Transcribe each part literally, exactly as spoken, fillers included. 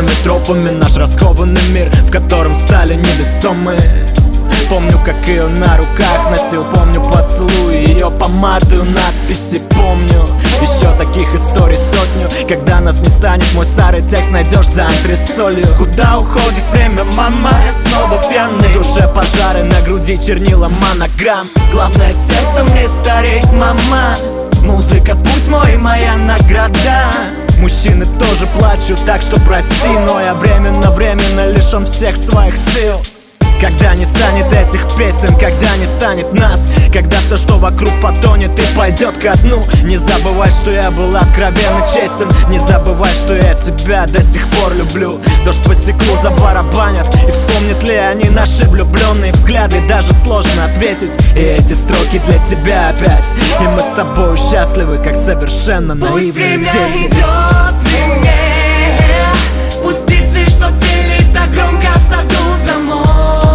неизвестными тропами наш раскованный мир, в котором стали невесомы. Помню, как ее на руках носил, помню поцелуй ее помаду, надписи помню. Еще таких историй сотню. Когда нас не станет, мой старый текст найдешь за антресолью. Куда уходит время, мама, я снова пьяный. В душе пожары, на груди чернила монограмм. Главное, сердцем не стареть, мама. Музыка, путь мой, моя награда. Мужчины тоже плачут, так что прости, но я временно-временно лишен всех своих сил. Когда не станет этих песен, когда не станет нас, когда все, что вокруг, потонет и пойдет ко дну. Не забывай, что я был откровенно честен. Не забывай, что я тебя до сих пор люблю. Дождь по стеклу забарабанят, и вспомнят ли они наши влюбленные взгляды? Даже сложно ответить, и эти строки для тебя опять. И мы с тобой счастливы, как совершенно наивные дети. Пусть время идет зимнее, пусть птицы, что пели так громко в саду, замолкнут.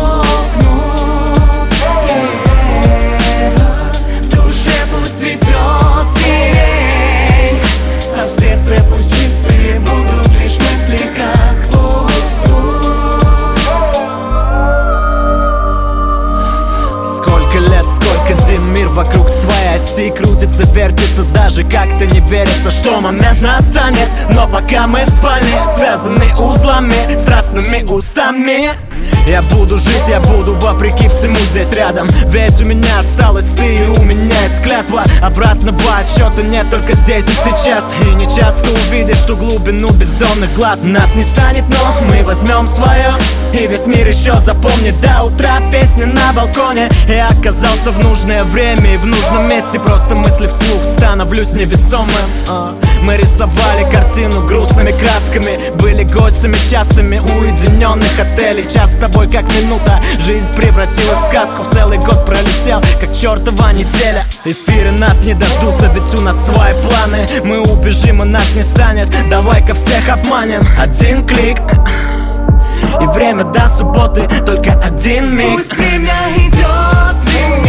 Мир вокруг своей оси крутится, вертится, даже как-то не верится, что момент настанет. Но пока мы в спальне, связаны узлами, страстными устами, я буду жить, я буду вопреки всему здесь рядом. Ведь у меня осталась ты, и у меня есть клятва. Обратного отсчета нет только здесь и сейчас. И не часто увидишь ту глубину бездонных глаз. Нас не станет, но мы возьмем свое, и весь мир еще запомнит до утра. Песня на балконе, я оказался в нужное время и в нужном месте. Просто мысли вслух, становлюсь невесомым. Мы рисовали картину грустными красками, были гостями частыми уединенных отелей. Час с тобой как минута, жизнь превратилась в сказку. Целый год пролетел, как чертова неделя. Эфиры нас не дождутся, ведь у нас свои планы. Мы убежим, и нас не станет, давай-ка всех обманем. Один клик, и время до субботы, только один миг. Пусть время идет зимой.